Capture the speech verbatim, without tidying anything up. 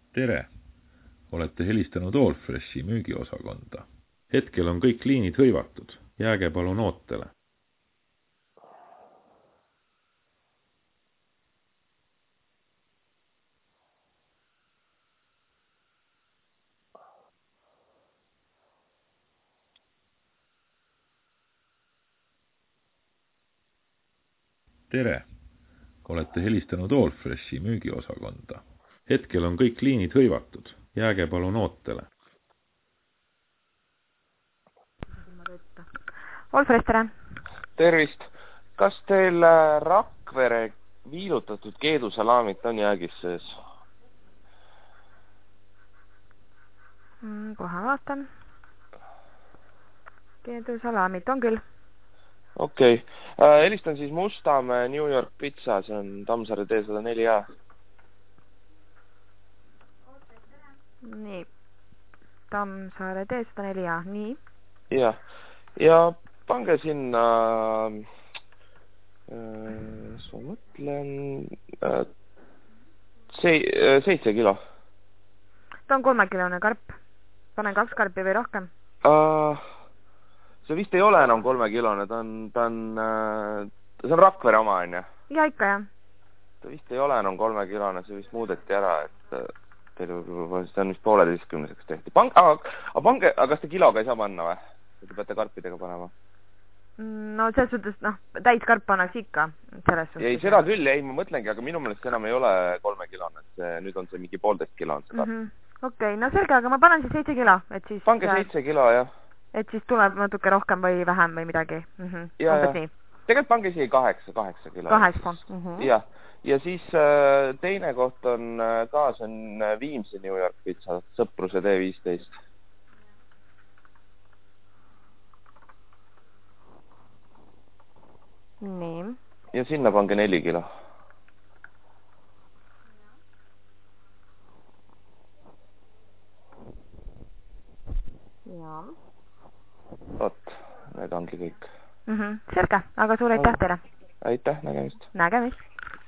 Tere! Olete helistanud Allfreshi müügiosakonda. Hetkel on kõik liinid hõivatud. Jääge palun ootele. Tere! Olete helistanud Allfreshi müügiosakonda. Hetkel on kõik liinid hõivatud. Jääge palun ootele. Allfresh, tere! Tervist! Kas teil Rakvere viilutatud keedusalaamit on jäägis sees? Kohe vaatan. Keedusalaamit on küll. Okei. Okay. Helistan siis Mustamäe New York Pizza, see on Tammsaare tee sada neli A. Nii. Tammsaare tee sada neli A, nii. Ja, ja pange sinna, äh, ma mõtlen, äh, see, äh, seitse kilo. Ta on kolmekilone karp. Panen kaks karpi või rohkem? Uh, see vist ei ole enam kolmekilone, ta on, ta on, äh, see on Rakvere oma, on ja? Ja ikka, jah. Ta vist ei ole enam kolmekilone, see vist muudeti ära, et teil see on vist pooleteistkümneseks tehti. Pange, aga, aga pange, aga kas te kiloga ei saa panna või? Te peate karpidega panema? No selles suhtes, noh, täiskarp pannaks ikka. Ei, seda küll, ei, ma mõtlengi, aga minu meelest enam ei ole kolmekilone, et see, nüüd on see mingi poolteist kilo on see karp. Mm -hmm. Okei, okay, no selge, aga ma panen siis seitse kilo, et siis... Pange seitse kilo, jah. Et siis tuleb natuke rohkem või vähem või midagi. Mm -hmm. Ja, ja. Tegelikult pange isegi kaheksa, kaheksa kilo. Kaheksa. Mm -hmm. Ja, ja siis äh, teine koht on ka, see on Viimsi New York Pizza, Sõpruse tee viisteist. Nii. Ja sinna pange neli kilo. Ja. Vot, need ongi kõik. Mm -hmm. Selge, aga suur aitäh teile. Aitäh, nägemist. Nägemist.